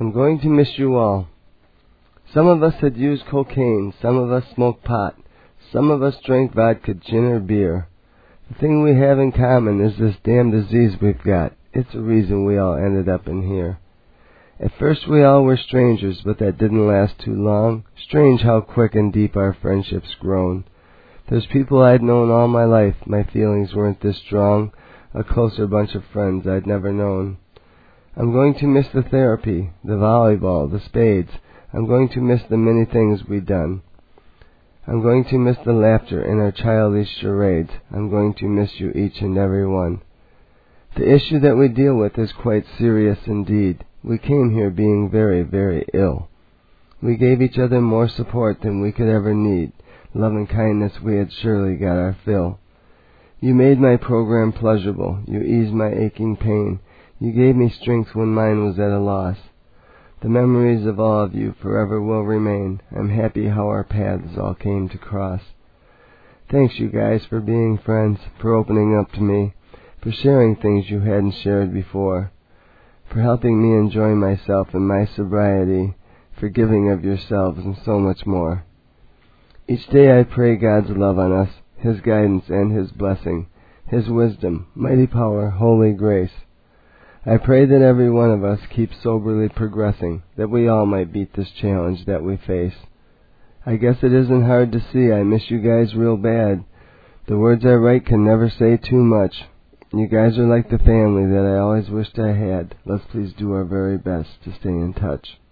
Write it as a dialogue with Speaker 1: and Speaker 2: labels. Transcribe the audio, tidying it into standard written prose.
Speaker 1: I'm going to miss you all. Some of us had used cocaine, some of us smoked pot, some of us drank vodka, gin, or beer. The thing we have in common is this damn disease we've got. It's the reason we all ended up in here. At first we all were strangers, but that didn't last too long. Strange how quick and deep our friendship's grown. There's people I'd known all my life, my feelings weren't this strong, a closer bunch of friends I'd never known. I'm going to miss the therapy, the volleyball, the spades. I'm going to miss the many things we'd done. I'm going to miss the laughter in our childish charades. I'm going to miss you each and every one. The issue that we deal with is quite serious indeed. We came here being very, very ill. We gave each other more support than we could ever need. Love and kindness we had surely got our fill. You made my program pleasurable. You eased my aching pain. You gave me strength when mine was at a loss. The memories of all of you forever will remain. I'm happy how our paths all came to cross. Thanks, you guys, for being friends, for opening up to me, for sharing things you hadn't shared before, for helping me enjoy myself and my sobriety, for giving of yourselves and so much more. Each day I pray God's love on us, His guidance and His blessing, His wisdom, mighty power, holy grace. I pray that every one of us keeps soberly progressing, that we all might beat this challenge that we face. I guess it isn't hard to see I miss you guys real bad. The words I write can never say too much. You guys are like the family that I always wished I had. Let's please do our very best to stay in touch.